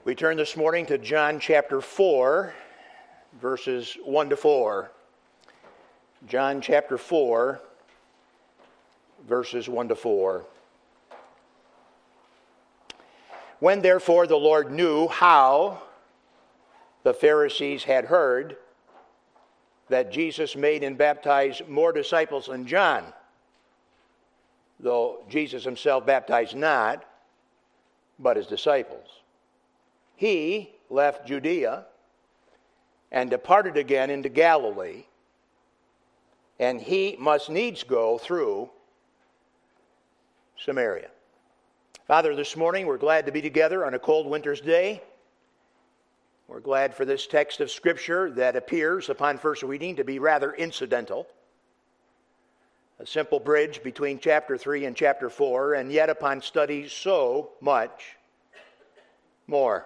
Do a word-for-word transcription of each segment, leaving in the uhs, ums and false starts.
We turn this morning to John chapter four, verses one to four. John chapter four, verses one to four. When therefore the Lord knew how the Pharisees had heard that Jesus made and baptized more disciples than John, though Jesus himself baptized not, but his disciples, he left Judea and departed again into Galilee, and he must needs go through Samaria. Father, this morning we're glad to be together on a cold winter's day. We're glad for this text of Scripture that appears upon first reading to be rather incidental. A simple bridge between chapter three and chapter four, and yet upon study so much more.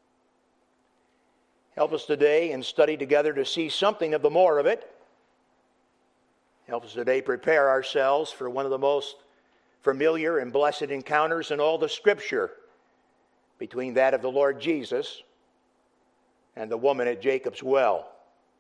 Help us today and study together to see something of the more of it. Help us today prepare ourselves for one of the most familiar and blessed encounters in all the Scripture between that of the Lord Jesus and the woman at Jacob's well.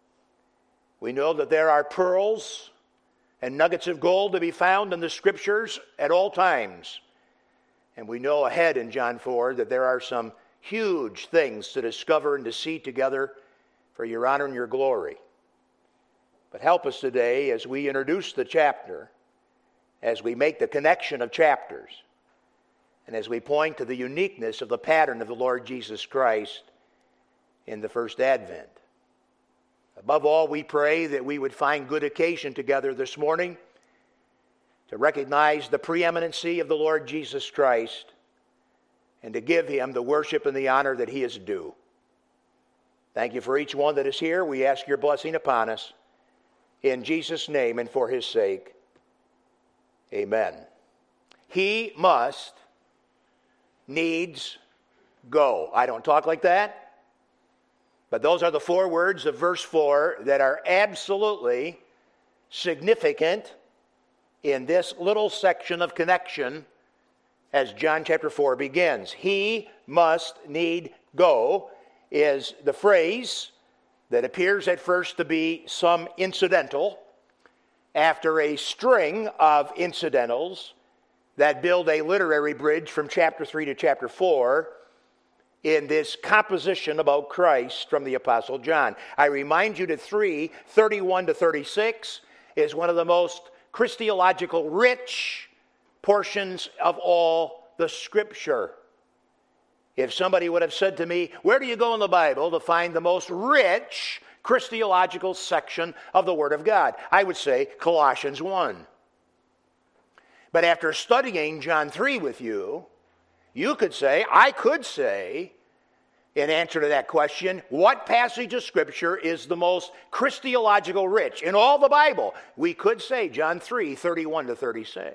We know that there are pearls and nuggets of gold to be found in the Scriptures at all times. And we know ahead in John four that there are some huge things to discover and to see together for your honor and your glory. But help us today as we introduce the chapter, as we make the connection of chapters, and as we point to the uniqueness of the pattern of the Lord Jesus Christ in the first advent. Above all, we pray that we would find good occasion together this morning to recognize the preeminency of the Lord Jesus Christ and to give him the worship and the honor that he is due. Thank you for each one that is here. We ask your blessing upon us. In Jesus' name and for his sake, amen. He must needs go. I don't talk like that, but those are the four words of verse four that are absolutely significant in this little section of connection as John chapter four begins. He must need go is the phrase that appears at first to be some incidental after a string of incidentals that build a literary bridge from chapter three to chapter four in this composition about Christ from the Apostle John. I remind you that three, thirty-one to thirty-six is one of the most Christological rich portions of all the Scripture. If somebody would have said to me, where do you go in the Bible to find the most rich Christological section of the Word of God? I would say Colossians one. But after studying John three with you, you could say, I could say, in answer to that question, what passage of Scripture is the most Christological rich in all the Bible? We could say John three, thirty-one to thirty-six.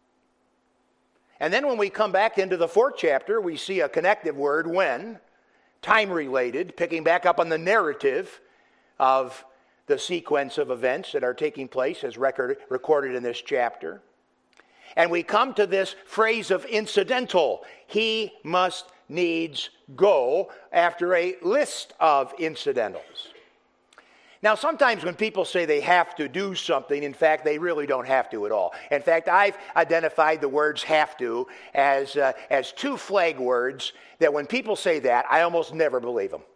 And then when we come back into the fourth chapter, we see a connective word, when, time-related, picking back up on the narrative of the sequence of events that are taking place as record, recorded in this chapter. And we come to this phrase of incidental. He must needs go after a list of incidentals. Now, sometimes when people say they have to do something, in fact, they really don't have to at all. In fact, I've identified the words have to as, uh, as two flag words that when people say that, I almost never believe them.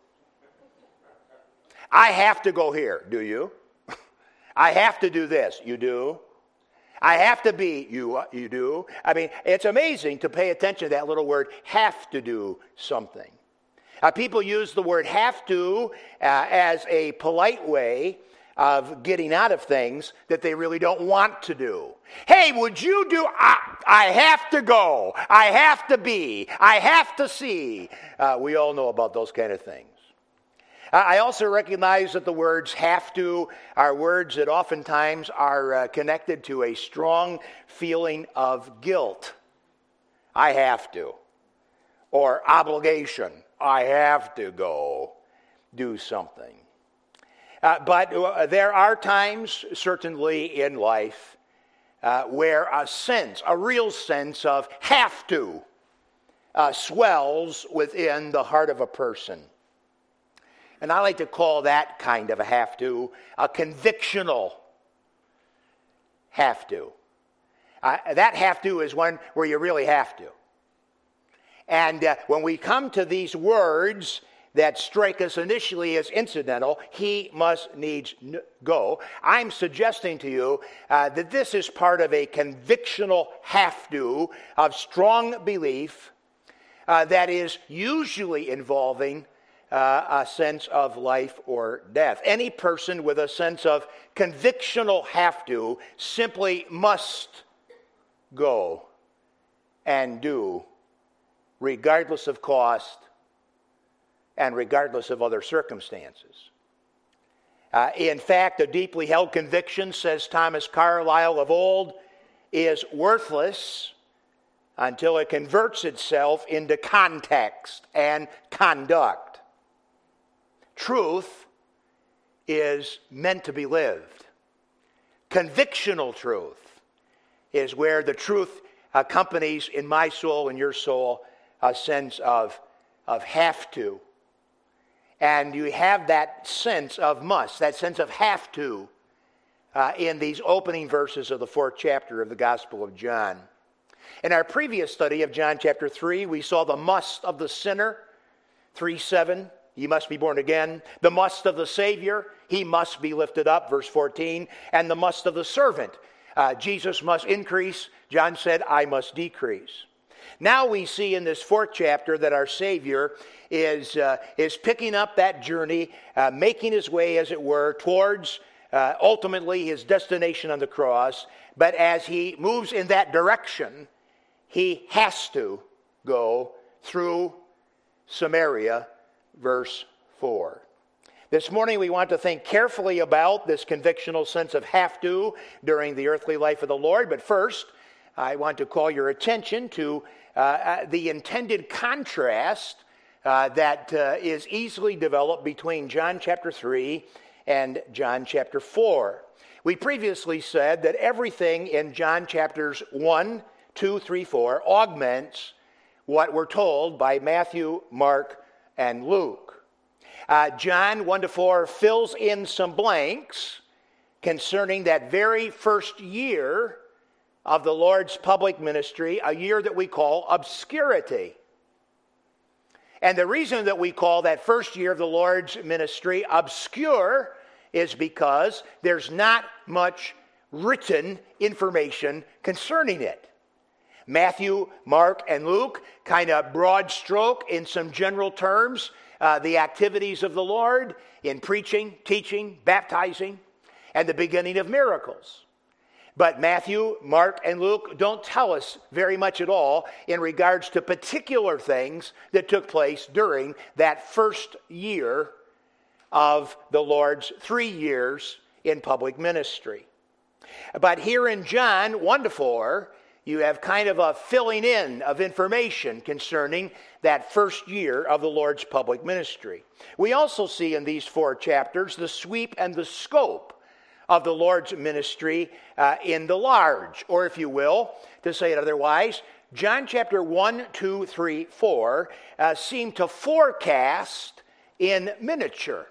I have to go here. Do you? I have to do this. You do? I have to be. You, uh, you do? I mean, it's amazing to pay attention to that little word, have to do something. Uh, people use the word have to uh, as a polite way of getting out of things that they really don't want to do. Hey, would you do, I, I have to go, I have to be, I have to see. Uh, we all know about those kind of things. Uh, I also recognize that the words have to are words that oftentimes are uh, connected to a strong feeling of guilt. I have to. Or obligation. I have to go do something. Uh, but uh, there are times, certainly in life, uh, where a sense, a real sense of have to uh, swells within the heart of a person. And I like to call that kind of a have to a convictional have to. Uh, that have to is one where you really have to. And uh, when we come to these words that strike us initially as incidental, he must needs go, I'm suggesting to you uh, that this is part of a convictional have to of strong belief uh, that is usually involving uh, a sense of life or death. Any person with a sense of convictional have to simply must go and do, regardless of cost and regardless of other circumstances. Uh, in fact, a deeply held conviction, says Thomas Carlyle of old, is worthless until it converts itself into context and conduct. Truth is meant to be lived. Convictional truth is where the truth accompanies in my soul and your soul a sense of, of have to. And you have that sense of must, that sense of have to uh, in these opening verses of the fourth chapter of the Gospel of John. In our previous study of John chapter three, we saw the must of the sinner, three seven, he must be born again. The must of the Savior, he must be lifted up, verse fourteen. And the must of the servant, uh, Jesus must increase. John said, I must decrease. Now we see in this fourth chapter that our Savior is, uh, is picking up that journey, uh, making his way, as it were, towards uh, ultimately his destination on the cross. But as he moves in that direction, he has to go through Samaria, verse four. This morning we want to think carefully about this convictional sense of have to during the earthly life of the Lord. But first, I want to call your attention to uh, the intended contrast uh, that uh, is easily developed between John chapter three and John chapter four. We previously said that everything in John chapters one, two, three, four augments what we're told by Matthew, Mark, and Luke. Uh, John one to four fills in some blanks concerning that very first year of the Lord's public ministry, a year that we call obscurity. And the reason that we call that first year of the Lord's ministry obscure is because there's not much written information concerning it. Matthew, Mark, and Luke kind of broad stroke in some general terms uh, the activities of the Lord in preaching, teaching, baptizing, and the beginning of miracles. But Matthew, Mark, and Luke don't tell us very much at all in regards to particular things that took place during that first year of the Lord's three years in public ministry. But here in John one to four, you have kind of a filling in of information concerning that first year of the Lord's public ministry. We also see in these four chapters the sweep and the scope of the Lord's ministry uh, in the large, or if you will, to say it otherwise, John chapter one, two, three, four uh, seem to forecast in miniature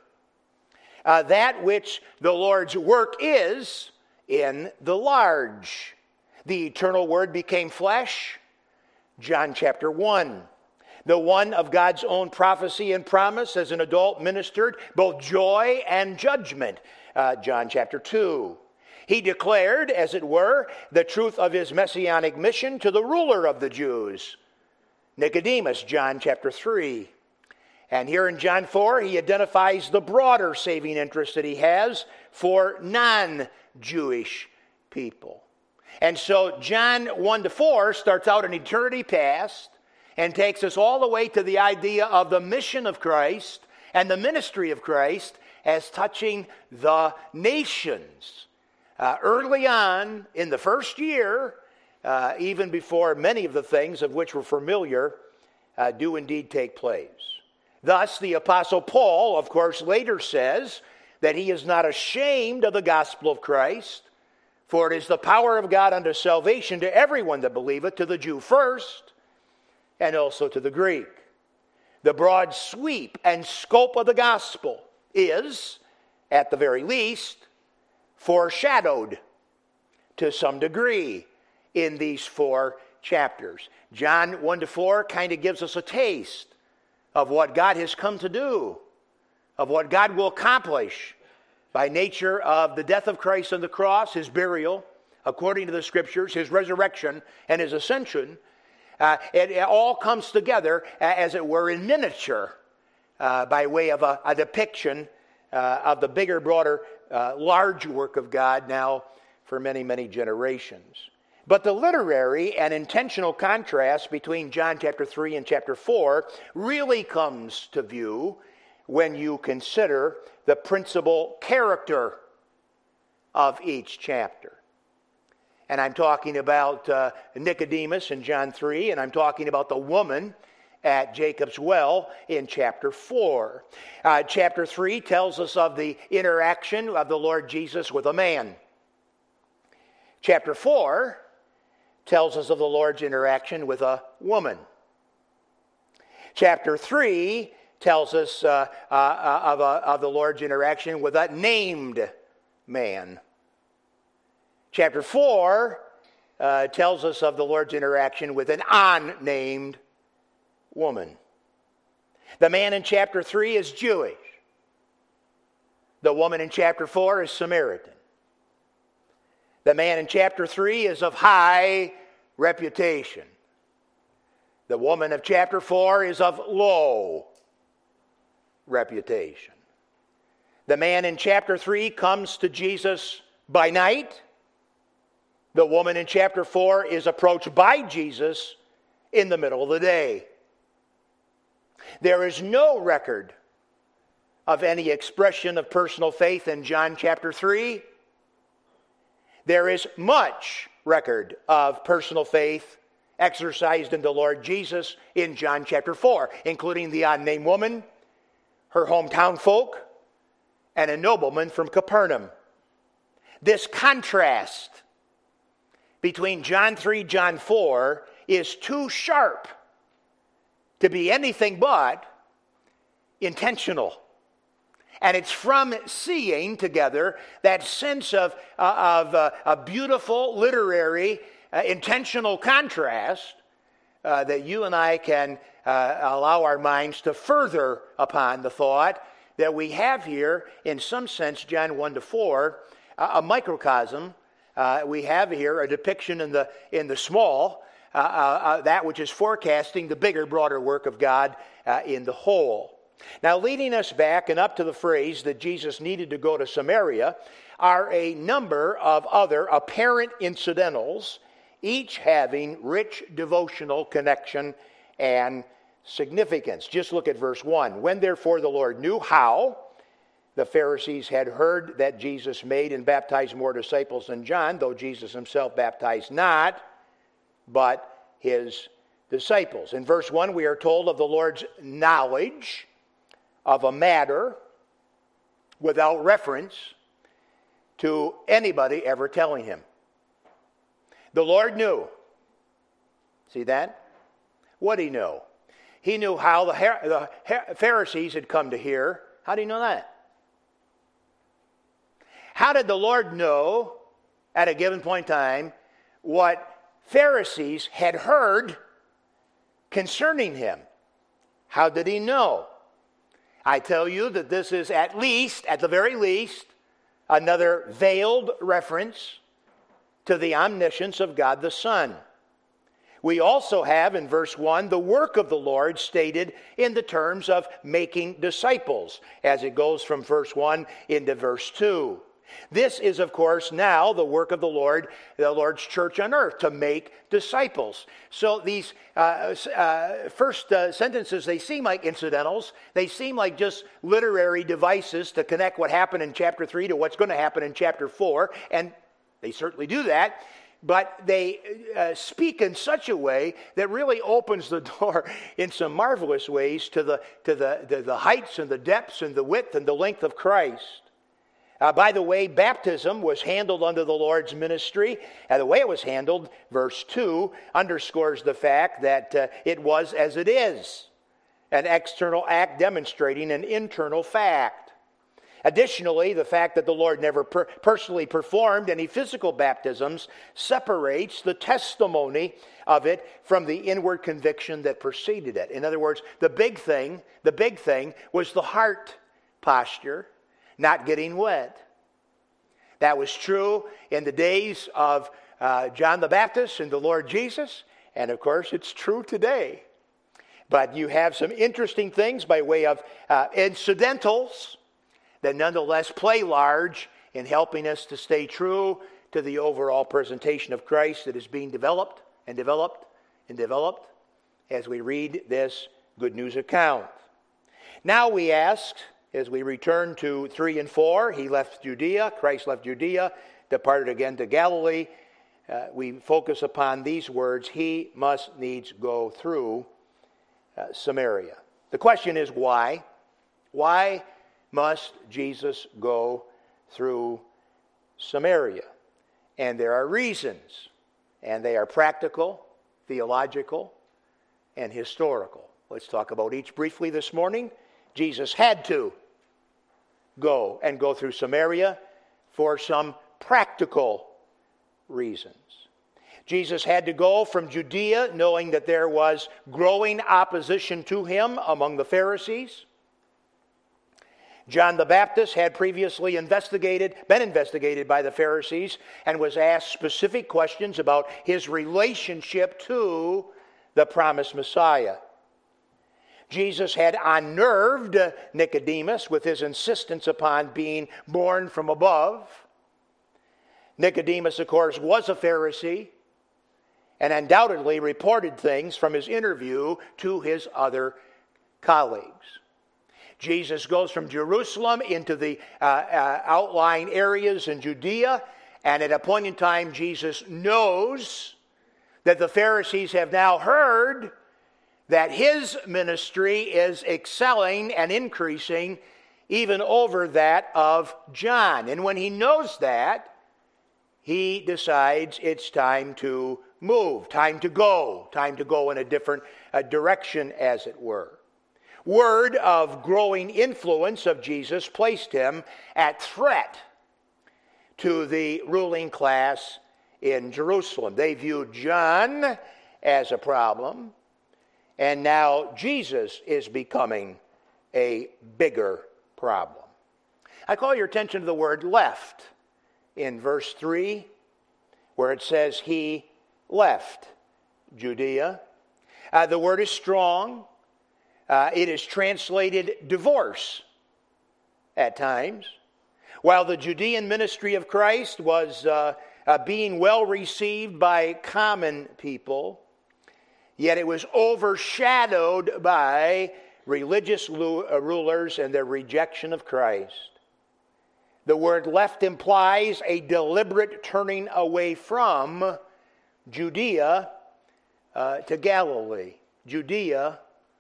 uh, that which the Lord's work is in the large. The eternal Word became flesh, John chapter one. The one of God's own prophecy and promise as an adult ministered both joy and judgment, uh, John chapter two. He declared, as it were, the truth of his messianic mission to the ruler of the Jews, Nicodemus, John chapter three. And here in John four, he identifies the broader saving interest that he has for non-Jewish people. And so John one to four starts out in eternity past and takes us all the way to the idea of the mission of Christ and the ministry of Christ as touching the nations. Uh, early on in the first year, uh, even before many of the things of which we're familiar uh, do indeed take place. Thus, the Apostle Paul, of course, later says that he is not ashamed of the gospel of Christ, for it is the power of God unto salvation to everyone that believeth, to the Jew first, and also to the Greek. The broad sweep and scope of the gospel is, at the very least, foreshadowed to some degree in these four chapters. John one to four kind of gives us a taste of what God has come to do, of what God will accomplish by nature of the death of Christ on the cross, his burial, according to the Scriptures, his resurrection, and his ascension. Uh, it, it all comes together, uh, as it were, in miniature, uh, by way of a, a depiction uh, of the bigger, broader, uh, large work of God now for many, many generations. But the literary and intentional contrast between John chapter three and chapter four really comes to view when you consider the principal character of each chapter. And I'm talking about uh, Nicodemus in John three, and I'm talking about the woman at Jacob's well in chapter four. Uh, chapter three tells us of the interaction of the Lord Jesus with a man. Chapter four tells us of the Lord's interaction with a woman. Chapter three tells us uh, uh, of, a, of the Lord's interaction with a named man. Chapter four uh, tells us of the Lord's interaction with an unnamed woman. The man in chapter three is Jewish. The woman in chapter four is Samaritan. The man in chapter three is of high reputation. The woman of chapter four is of low reputation. The man in chapter three comes to Jesus by night. The woman in chapter four is approached by Jesus in the middle of the day. There is no record of any expression of personal faith in John chapter three. There is much record of personal faith exercised in the Lord Jesus in John chapter four, including the unnamed woman, her hometown folk, and a nobleman from Capernaum. This contrast between John three, John four is too sharp to be anything but intentional. And it's from seeing together that sense of, uh, of uh, a beautiful literary uh, intentional contrast uh, that you and I can uh, allow our minds to further upon the thought that we have here, in some sense, John one to four, uh, a microcosm. Uh, we have here a depiction in the in the small, uh, uh, uh, that which is forecasting the bigger, broader work of God uh, in the whole. Now, leading us back and up to the phrase that Jesus needed to go to Samaria are a number of other apparent incidentals, each having rich devotional connection and significance. Just look at verse one. When therefore the Lord knew how the Pharisees had heard that Jesus made and baptized more disciples than John, though Jesus himself baptized not, but his disciples. In verse one, we are told of the Lord's knowledge of a matter without reference to anybody ever telling him. The Lord knew. See that? What did he know? He knew how the, Her- the Her- Pharisees had come to hear. How do you know that? How did the Lord know at a given point in time what Pharisees had heard concerning him? How did he know? I tell you that this is at least, at the very least, another veiled reference to the omniscience of God the Son. We also have in verse one the work of the Lord stated in the terms of making disciples, as it goes from verse one into verse two. This is, of course, now the work of the Lord, the Lord's church on earth, to make disciples. So these uh, uh, first uh, sentences, they seem like incidentals. They seem like just literary devices to connect what happened in chapter three to what's going to happen in chapter four, and they certainly do that. But they uh, speak in such a way that really opens the door in some marvelous ways to the to the, the, the heights and the depths and the width and the length of Christ. Uh, by the way, baptism was handled under the Lord's ministry. And the way it was handled, verse two, underscores the fact that uh, it was as it is, an external act demonstrating an internal fact. Additionally, the fact that the Lord never per- personally performed any physical baptisms separates the testimony of it from the inward conviction that preceded it. In other words, the big thing, the big thing was the heart posture, not getting wet. That was true in the days of uh, John the Baptist and the Lord Jesus, and of course it's true today. But you have some interesting things by way of uh, incidentals that nonetheless play large in helping us to stay true to the overall presentation of Christ that is being developed and developed and developed as we read this good news account. Now we ask, as we return to three and four, he left Judea, Christ left Judea, departed again to Galilee. Uh, we focus upon these words, he must needs go through uh, Samaria. The question is why? Why must Jesus go through Samaria? And there are reasons, and they are practical, theological, and historical. Let's talk about each briefly this morning. Jesus had to go and go through Samaria for some practical reasons. Jesus had to go from Judea knowing that there was growing opposition to him among the Pharisees. John the Baptist had previously investigated, been investigated by the Pharisees and was asked specific questions about his relationship to the promised Messiah. Jesus had unnerved Nicodemus with his insistence upon being born from above. Nicodemus, of course, was a Pharisee and undoubtedly reported things from his interview to his other colleagues. Jesus goes from Jerusalem into the uh, uh, outlying areas in Judea, and at a point in time, Jesus knows that the Pharisees have now heard that his ministry is excelling and increasing even over that of John. And when he knows that, he decides it's time to move, time to go, time to go in a different uh, direction, as it were. Word of growing influence of Jesus placed him at threat to the ruling class in Jerusalem. They viewed John as a problem, and now Jesus is becoming a bigger problem. I call your attention to the word left in verse three, where it says he left Judea. Uh, the word is strong. Uh, it is translated divorce at times. While the Judean ministry of Christ was uh, uh, being well received by common people, yet it was overshadowed by religious lu- uh, rulers and their rejection of Christ. The word left implies a deliberate turning away from Judea uh, to Galilee. Judea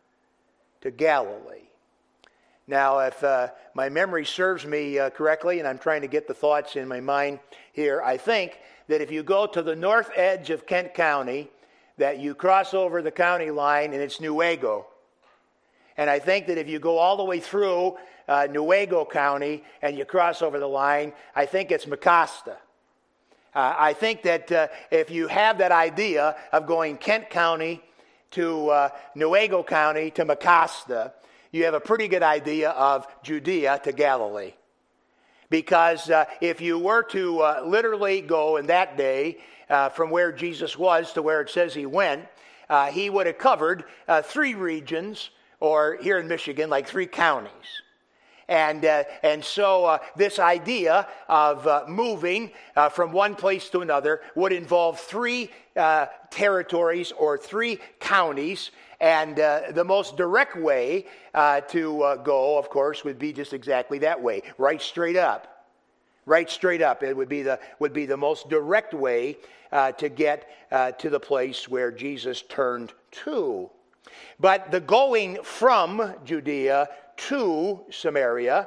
to Galilee. Now, if uh, my memory serves me uh, correctly, and I'm trying to get the thoughts in my mind here, I think that if you go to the north edge of Kent County, that you cross over the county line and it's Newaygo. And I think that if you go all the way through uh, Newaygo County and you cross over the line, I think it's Mecosta. Uh, I think that uh, if you have that idea of going Kent County to uh, Newaygo County to Mecosta, you have a pretty good idea of Judea to Galilee. Because uh, if you were to uh, literally go in that day uh, from where Jesus was to where it says he went, uh, he would have covered uh, three regions, or here in Michigan, like three counties. And uh, and so uh, this idea of uh, moving uh, from one place to another would involve three uh, territories or three counties. And uh, the most direct way uh, to uh, go, of course, would be just exactly that way, right straight up. Right straight up. It would be the would be the most direct way uh, to get uh, to the place where Jesus turned to. But the going from Judea to Samaria,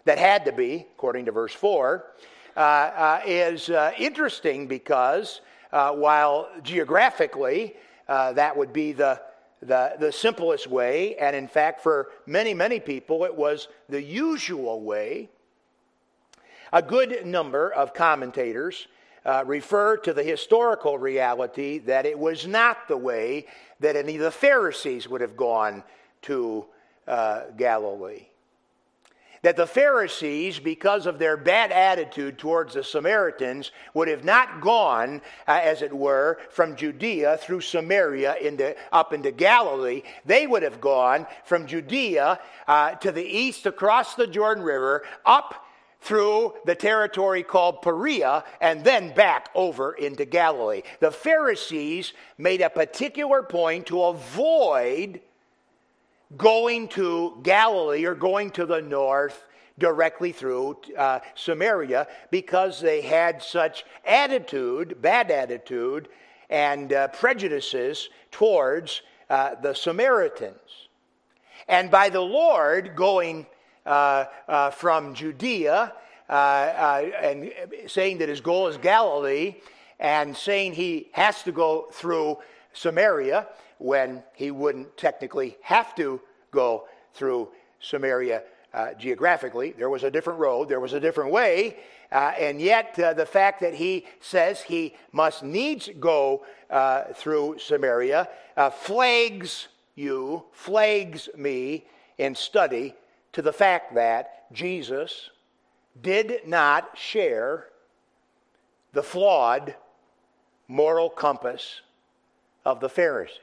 that had to be, according to verse four, uh, uh, is uh, interesting because uh, while geographically uh, that would be the, the, the simplest way, and in fact for many, many people it was the usual way, a good number of commentators uh, refer to the historical reality that it was not the way that any of the Pharisees would have gone to uh, Galilee. That the Pharisees, because of their bad attitude towards the Samaritans, would have not gone, uh, as it were, from Judea through Samaria into, up into Galilee. They would have gone from Judea uh, to the east across the Jordan River, up through the territory called Perea, and then back over into Galilee. The Pharisees made a particular point to avoid going to Galilee or going to the north directly through uh, Samaria, because they had such attitude, bad attitude, and uh, prejudices towards uh, the Samaritans. And by the Lord going uh, uh, from Judea uh, uh, and saying that his goal is Galilee, and saying he has to go through Samaria, when he wouldn't technically have to go through Samaria uh, geographically. There was a different road, there was a different way, uh, and yet uh, the fact that he says he must needs go uh, through Samaria uh, flags you, flags me in study to the fact that Jesus did not share the flawed moral compass of the Pharisees.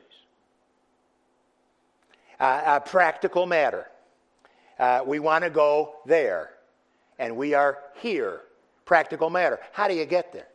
Uh, a practical matter. Uh, we want to go there, and we are here. Practical matter. How do you get there?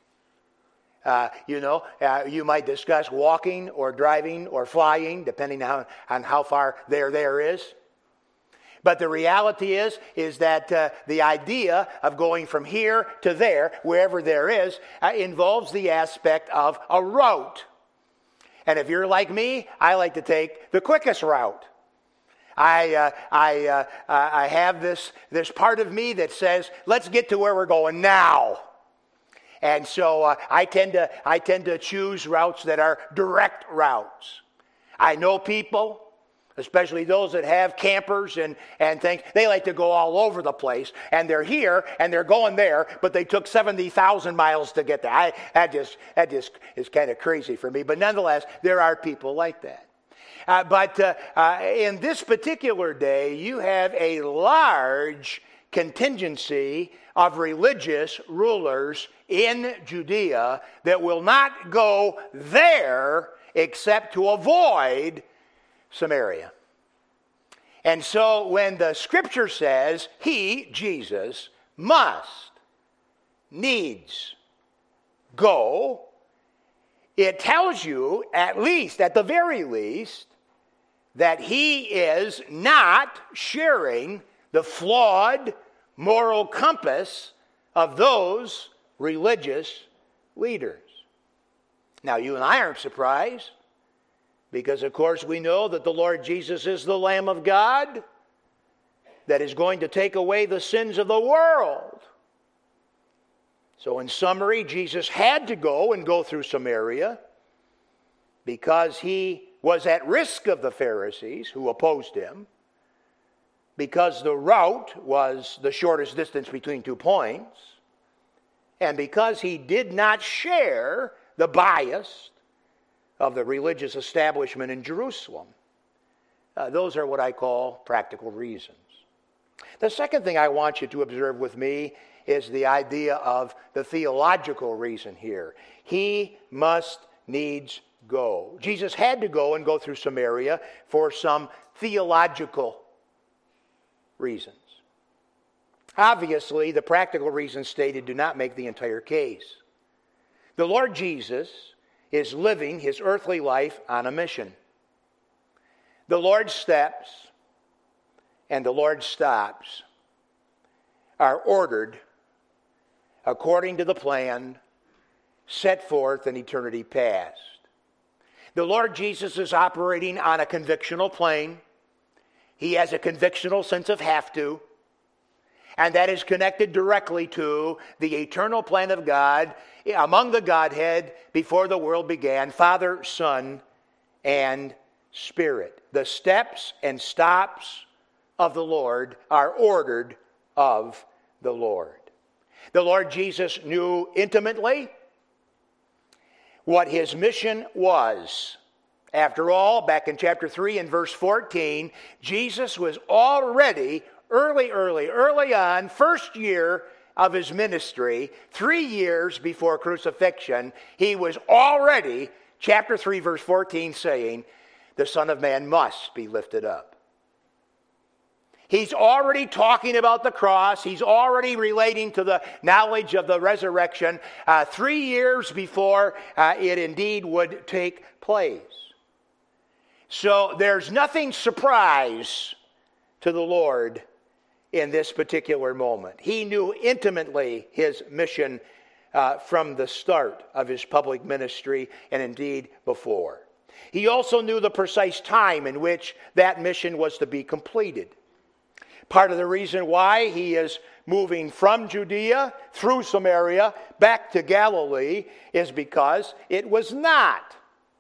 Uh, you know, uh, you might discuss walking or driving or flying, depending on, on how far there there is. But the reality is, is that uh, the idea of going from here to there, wherever there is, uh, involves the aspect of a route. And if you're like me, I like to take the quickest route. I uh, I uh, I have this this part of me that says, let's get to where we're going now. And so uh, I tend to I tend to choose routes that are direct routes. I know people, especially those that have campers and, and things, they like to go all over the place. And they're here and they're going there, but they took seventy thousand miles to get there. I, that just that just is kind of crazy for me. But nonetheless, there are people like that. Uh, but uh, uh, in this particular day, you have a large contingency of religious rulers in Judea that will not go there except to avoid Samaria. And so when the scripture says he, Jesus, must, needs go, it tells you, at least, at the very least, that he is not sharing the flawed moral compass of those religious leaders. Now, you and I aren't surprised, because, of course, we know that the Lord Jesus is the Lamb of God that is going to take away the sins of the world. So, in summary, Jesus had to go and go through Samaria because he was at risk of the Pharisees who opposed him, because the route was the shortest distance between two points, and because he did not share the bias of the religious establishment in Jerusalem. Uh, those are what I call practical reasons. The second thing I want you to observe with me is the idea of the theological reason here. He must needs go. Jesus had to go and go through Samaria for some theological reasons. Obviously, the practical reasons stated do not make the entire case. The Lord Jesus is living his earthly life on a mission. The Lord's steps and the Lord's stops are ordered according to the plan set forth in eternity past. The Lord Jesus is operating on a convictional plane. He has a convictional sense of have to. And that is connected directly to the eternal plan of God among the Godhead before the world began, Father, Son, and Spirit. The steps and stops of the Lord are ordered of the Lord. The Lord Jesus knew intimately what his mission was. After all, back in chapter three and verse fourteen, Jesus was already early, early, early on, first year of his ministry, three years before crucifixion, he was already, chapter three, verse fourteen, saying, the Son of Man must be lifted up. He's already talking about the cross. He's already relating to the knowledge of the resurrection uh, three years before uh, it indeed would take place. So there's nothing surprise to the Lord in this particular moment. He knew intimately his mission uh, from the start of his public ministry and indeed before. He also knew the precise time in which that mission was to be completed. Part of the reason why he is moving from Judea through Samaria back to Galilee is because it was not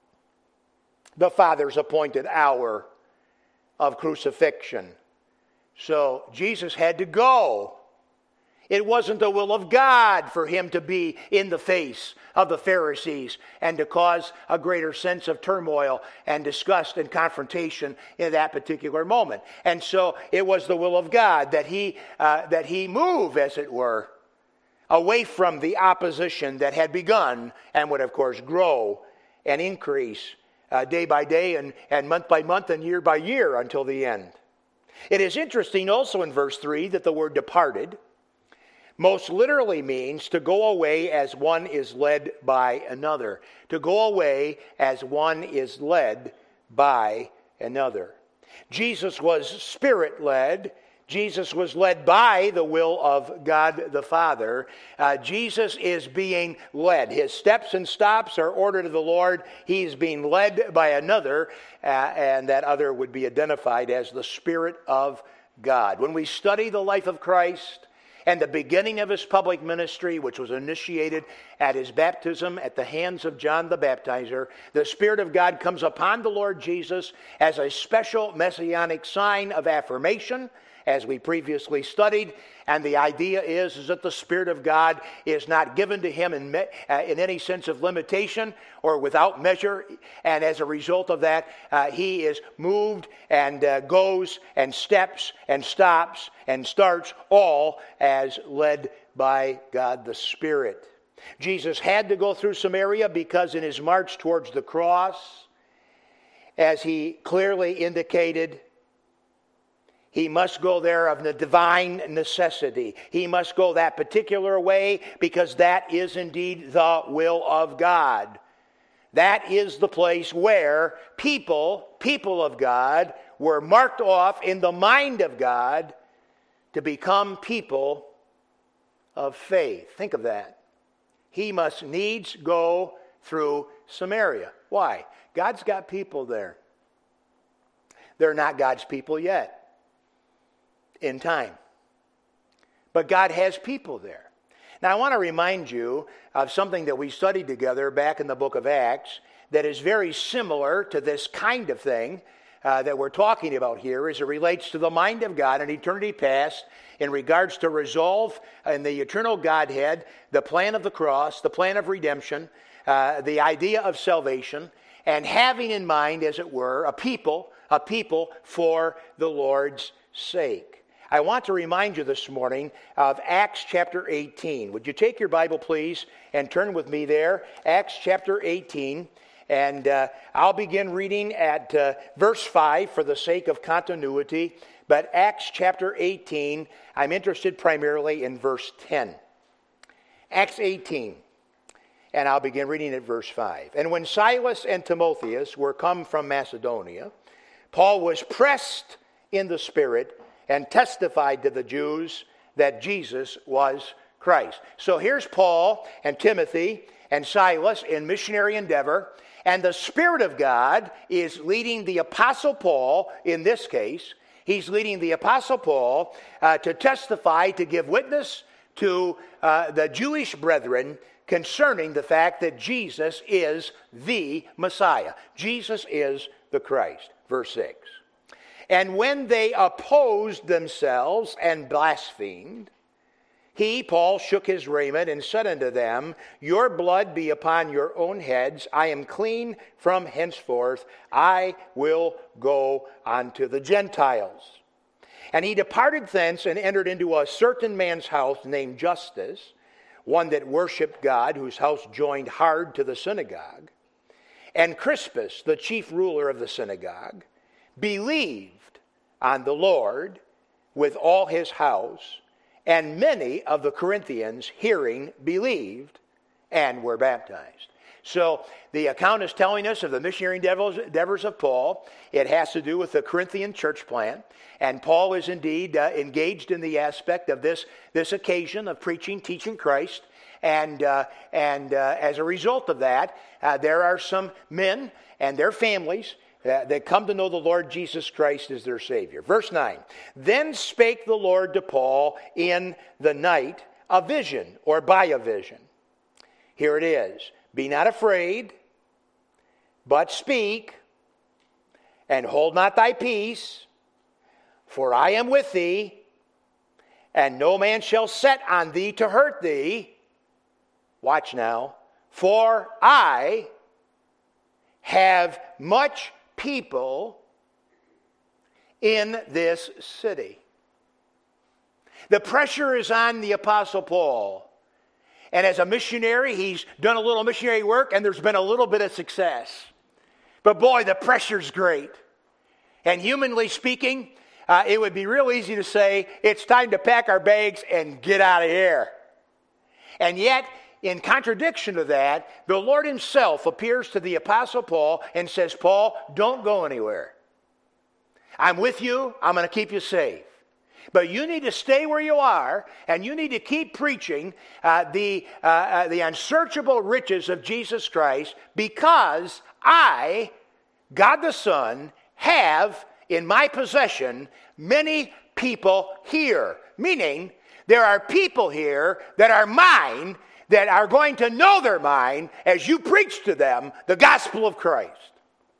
the Father's appointed hour of crucifixion. So Jesus had to go. It wasn't the will of God for him to be in the face of the Pharisees and to cause a greater sense of turmoil and disgust and confrontation in that particular moment. And so it was the will of God that he uh, that he move, as it were, away from the opposition that had begun and would, of course, grow and increase uh, day by day and, and month by month and year by year until the end. It is interesting also in verse three that the word departed most literally means to go away as one is led by another. To go away as one is led by another. Jesus was Spirit-led. Jesus was led by the will of God the Father. Uh, Jesus is being led. His steps and stops are ordered of the Lord. He's being led by another, uh, and that other would be identified as the Spirit of God. When we study the life of Christ and the beginning of his public ministry, which was initiated at his baptism at the hands of John the Baptizer, the Spirit of God comes upon the Lord Jesus as a special messianic sign of affirmation, as we previously studied. And the idea is, is that the Spirit of God is not given to him in, me, uh, in any sense of limitation or without measure. And as a result of that, uh, he is moved and uh, goes and steps and stops and starts all as led by God the Spirit. Jesus had to go through Samaria because in his march towards the cross, as he clearly indicated, he must go there of the divine necessity. He must go that particular way because that is indeed the will of God. That is the place where people, people of God, were marked off in the mind of God to become people of faith. Think of that. He must needs go through Samaria. Why? God's got people there. They're not God's people yet. In time. But God has people there. Now I want to remind you of something that we studied together back in the book of Acts that is very similar to this kind of thing uh, that we're talking about here as it relates to the mind of God in eternity past in regards to resolve in the eternal Godhead, the plan of the cross, the plan of redemption, uh, the idea of salvation, and having in mind, as it were, a people, a people for the Lord's sake. I want to remind you this morning of Acts chapter eighteen. Would you take your Bible, please, and turn with me there? Acts chapter eighteen. And uh, I'll begin reading at uh, verse five for the sake of continuity. But Acts chapter eighteen, I'm interested primarily in verse ten. Acts eighteen. And I'll begin reading at verse five. And when Silas and Timotheus were come from Macedonia, Paul was pressed in the Spirit and testified to the Jews that Jesus was Christ. So here's Paul and Timothy and Silas in missionary endeavor, and the Spirit of God is leading the Apostle Paul, in this case. he's leading the Apostle Paul uh, to testify, to give witness to uh, the Jewish brethren concerning the fact that Jesus is the Messiah. Jesus is the Christ. Verse six. And when they opposed themselves and blasphemed, he, Paul, shook his raiment and said unto them, Your blood be upon your own heads. I am clean from henceforth. I will go unto the Gentiles. And he departed thence and entered into a certain man's house named Justus, one that worshipped God, whose house joined hard to the synagogue. And Crispus, the chief ruler of the synagogue, believed on the Lord with all his house, and many of the Corinthians, hearing, believed and were baptized. So the account is telling us of the missionary endeavors of Paul. It has to do with the Corinthian church plant. And Paul is indeed uh, engaged in the aspect of this, this occasion of preaching, teaching Christ. And, uh, and uh, as a result of that, uh, there are some men and their families Uh, that come to know the Lord Jesus Christ as their Savior. Verse nine, Then spake the Lord to Paul in the night a vision, or by a vision. Here it is. Be not afraid, but speak, and hold not thy peace, for I am with thee, and no man shall set on thee to hurt thee. Watch now. For I have much people in this city. The pressure is on the Apostle Paul. And as a missionary, he's done a little missionary work, and there's been a little bit of success. But boy, the pressure's great. And humanly speaking, uh, it would be real easy to say, it's time to pack our bags and get out of here. And yet, in contradiction to that, the Lord himself appears to the Apostle Paul and says, Paul, don't go anywhere. I'm with you. I'm going to keep you safe. But you need to stay where you are, and you need to keep preaching uh, the, uh, uh, the unsearchable riches of Jesus Christ, because I, God the Son, have in my possession many people here. Meaning, there are people here that are mine, that are going to know their mind as you preach to them the gospel of Christ.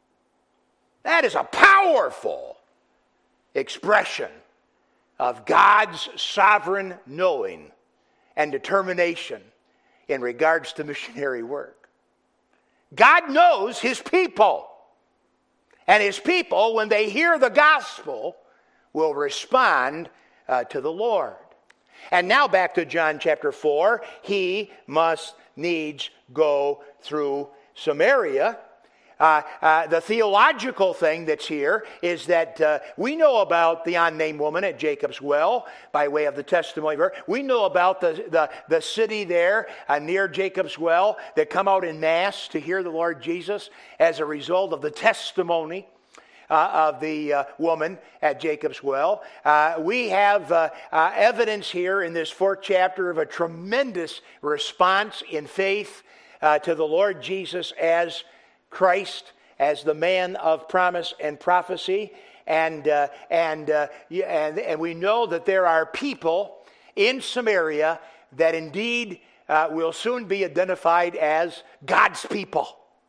That is a powerful expression of God's sovereign knowing and determination in regards to missionary work. God knows his people. And his people, when they hear the gospel, will respond uh, to the Lord. And now back to John chapter four. He must needs go through Samaria. Uh, uh, the theological thing that's here is that uh, we know about the unnamed woman at Jacob's well by way of the testimony of her. We know about the, the, the city there uh, near Jacob's well that come out in mass to hear the Lord Jesus as a result of the testimony Uh, of the uh, woman at Jacob's well. Uh, we have uh, uh, evidence here in this fourth chapter of a tremendous response in faith uh, to the Lord Jesus as Christ, as the man of promise and prophecy. And, uh, and, uh, and, and we know that there are people in Samaria that indeed uh, will soon be identified as God's people.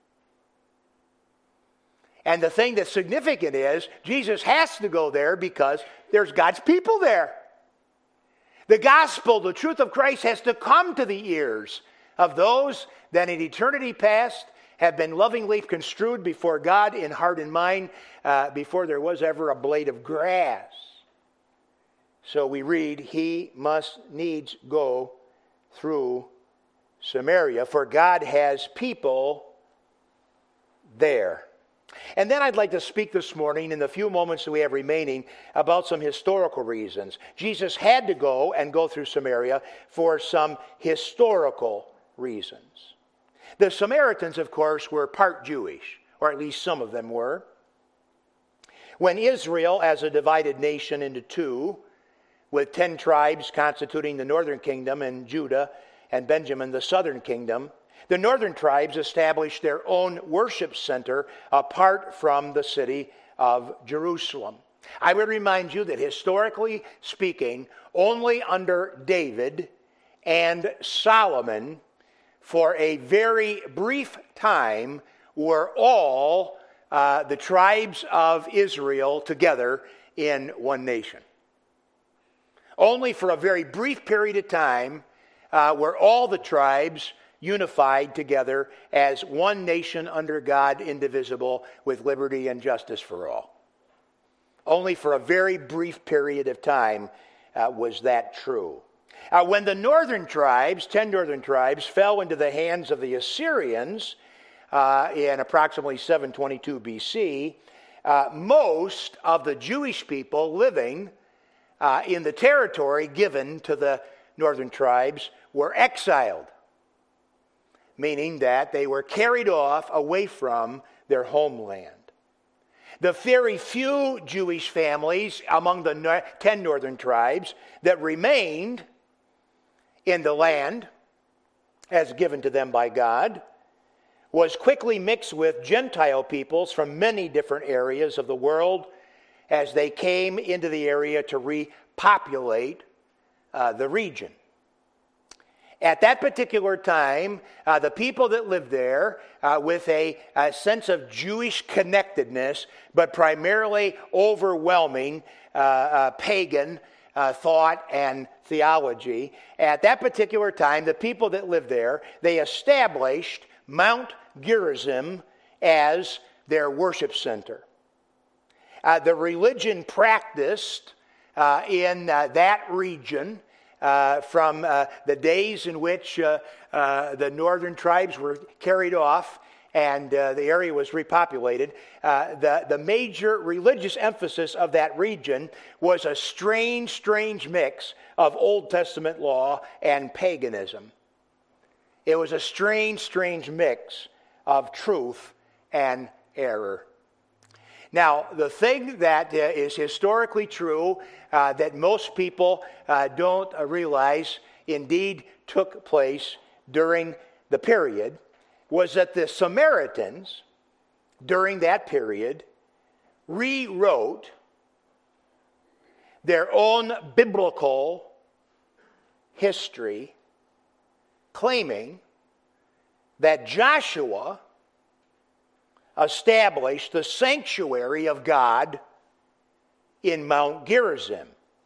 And the thing that's significant is Jesus has to go there because there's God's people there. The gospel, the truth of Christ, has to come to the ears of those that in eternity past have been lovingly construed before God in heart and mind uh, before there was ever a blade of grass. So we read, he must needs go through Samaria, for God has people there. And then I'd like to speak this morning, in the few moments that we have remaining, about some historical reasons. Jesus had to go and go through Samaria for some historical reasons. The Samaritans, of course, were part Jewish, or at least some of them were. When Israel, as a divided nation into two, with ten tribes constituting the northern kingdom, and Judah and Benjamin, the southern kingdom, the northern tribes established their own worship center apart from the city of Jerusalem. I would remind you that historically speaking, only under David and Solomon, for a very brief time, were all uh, the tribes of Israel together in one nation. Only for a very brief period of time uh, were all the tribes unified together as one nation under God, indivisible, with liberty and justice for all. Only for a very brief period of time uh, was that true. Uh, when the northern tribes, ten northern tribes, fell into the hands of the Assyrians uh, in approximately seven twenty-two B C, uh, most of the Jewish people living uh, in the territory given to the northern tribes were exiled, meaning that they were carried off away from their homeland. The very few Jewish families among the ten northern tribes that remained in the land as given to them by God was quickly mixed with Gentile peoples from many different areas of the world as they came into the area to repopulate uh, the region. At that particular time, uh, the people that lived there uh, with a, a sense of Jewish connectedness, but primarily overwhelming uh, uh, pagan uh, thought and theology, at that particular time, the people that lived there, they established Mount Gerizim as their worship center. Uh, the religion practiced uh, in uh, that region Uh, from uh, the days in which uh, uh, the northern tribes were carried off and uh, the area was repopulated, uh, the, the major religious emphasis of that region was a strange, strange mix of Old Testament law and paganism. It was a strange, strange mix of truth and error. Now, the thing that uh, is historically true uh, that most people uh, don't uh, realize indeed took place during the period was that the Samaritans, during that period, rewrote their own biblical history, claiming that Joshua established the sanctuary of God in Mount Gerizim.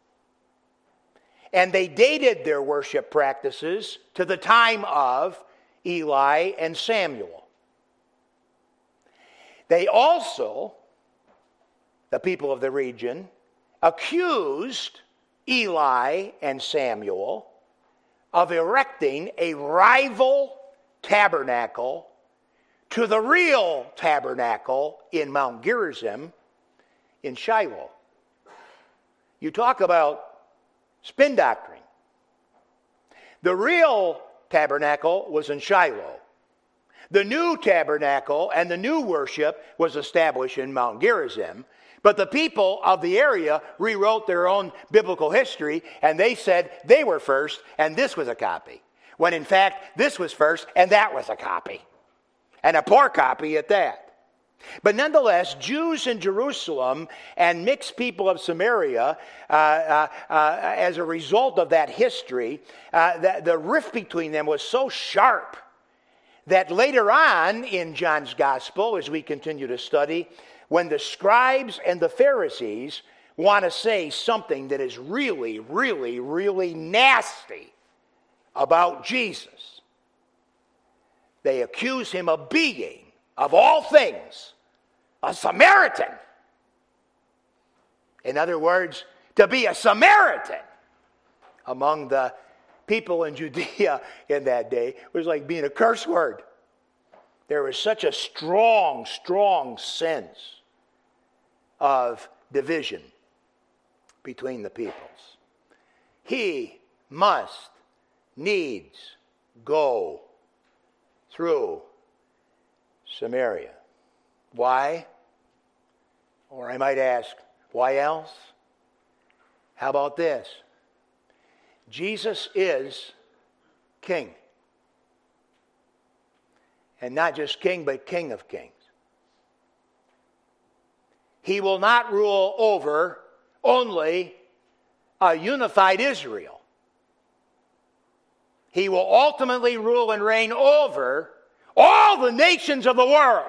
And they dated their worship practices to the time of Eli and Samuel. They also, the people of the region, accused Eli and Samuel of erecting a rival tabernacle to the real tabernacle in Mount Gerizim in Shiloh. You talk about spin doctrine. The real tabernacle was in Shiloh. The new tabernacle and the new worship was established in Mount Gerizim. But the people of the area rewrote their own biblical history, and they said they were first and this was a copy. When in fact, this was first and that was a copy. And a poor copy at that. But nonetheless, Jews in Jerusalem and mixed people of Samaria, uh, uh, uh, as a result of that history, uh, the, the rift between them was so sharp that later on in John's Gospel, as we continue to study, when the scribes and the Pharisees want to say something that is really, really, really nasty about Jesus, they accuse him of being, of all things, a Samaritan. In other words, to be a Samaritan among the people in Judea in that day was like being a curse word. There was such a strong, strong sense of division between the peoples. He must needs go through Samaria. Why? Or I might ask, why else? How about this? Jesus is King. And not just King, but King of Kings. He will not rule over only a unified Israel. He will ultimately rule and reign over all the nations of the world.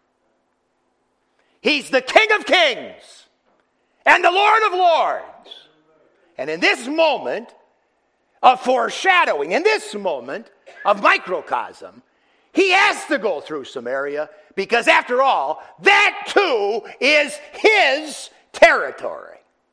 He's the King of Kings and the Lord of Lords. And in this moment of foreshadowing, in this moment of microcosm, he has to go through Samaria because, after all, that too is his territory.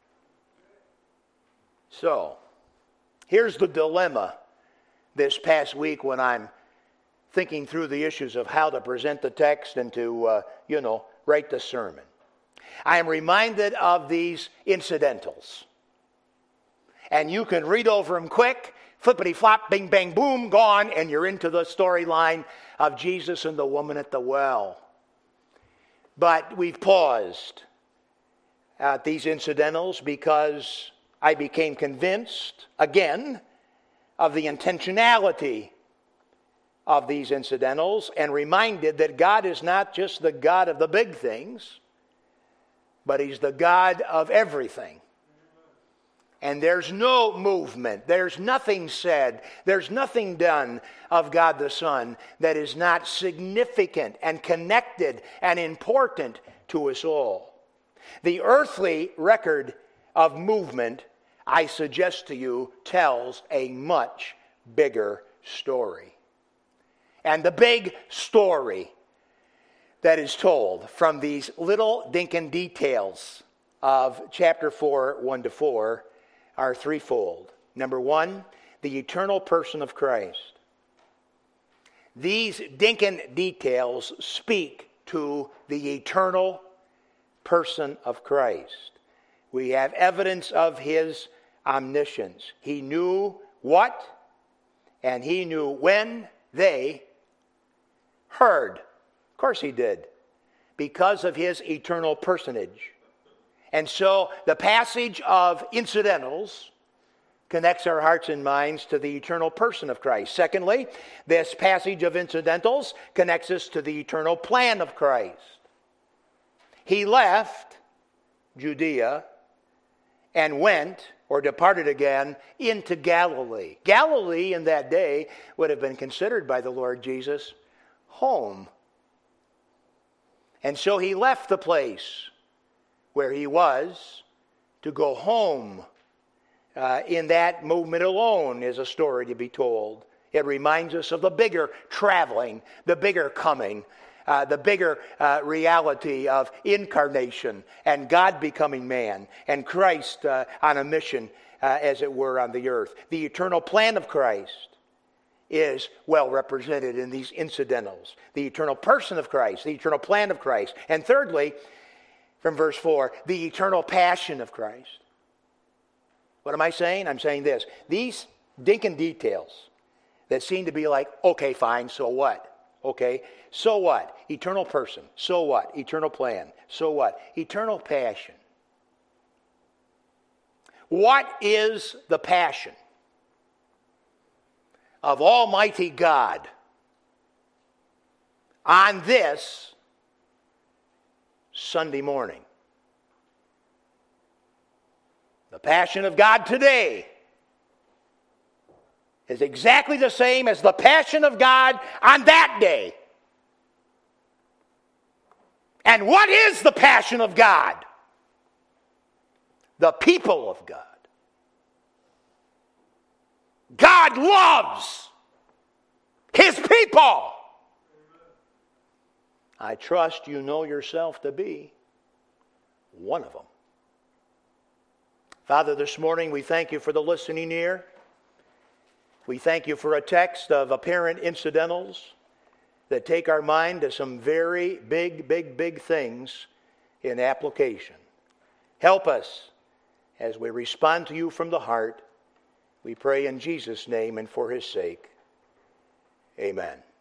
So, here's the dilemma this past week when I'm thinking through the issues of how to present the text and to, uh, you know, write the sermon. I am reminded of these incidentals. And you can read over them quick, flippity flop, bing bang boom, gone, and you're into the storyline of Jesus and the woman at the well. But we've paused at these incidentals because I became convinced, again, of the intentionality of these incidentals and reminded that God is not just the God of the big things, but He's the God of everything. And there's no movement, there's nothing said, there's nothing done of God the Son that is not significant and connected and important to us all. The earthly record of movement, I suggest to you, tells a much bigger story. And the big story that is told from these little dinkin details of chapter four, one to four, are threefold. Number one, the eternal person of Christ. These dinkin details speak to the eternal person of Christ. We have evidence of His omniscience. He knew what and He knew when they heard. Of course He did, because of His eternal personage. And so the passage of incidentals connects our hearts and minds to the eternal person of Christ. Secondly, this passage of incidentals connects us to the eternal plan of Christ. He left Judea and went, or departed again, into Galilee. Galilee in that day would have been considered by the Lord Jesus home. And so He left the place where He was to go home. Uh, in that movement alone is a story to be told. It reminds us of the bigger traveling, the bigger coming, uh, the bigger uh, reality of incarnation and God becoming man and Christ uh, on a mission, uh, as it were, on the earth. The eternal plan of Christ is well represented in these incidentals. The eternal person of Christ, the eternal plan of Christ. And thirdly, from verse four, the eternal passion of Christ. What am I saying? I'm saying this. These dinkin details that seem to be like, okay, fine, so what? Okay, so what? Eternal person. So what? Eternal plan. So what? Eternal passion. What is the passion of Almighty God on this Sunday morning? The passion of God today is exactly the same as the passion of God on that day. And what is the passion of God? The people of God. God loves His people. I trust you know yourself to be one of them. Father, this morning we thank You for the listening ear. We thank You for a text of apparent incidentals that take our mind to some very big, big, big things in application. Help us as we respond to You from the heart. We pray in Jesus' name and for His sake. Amen.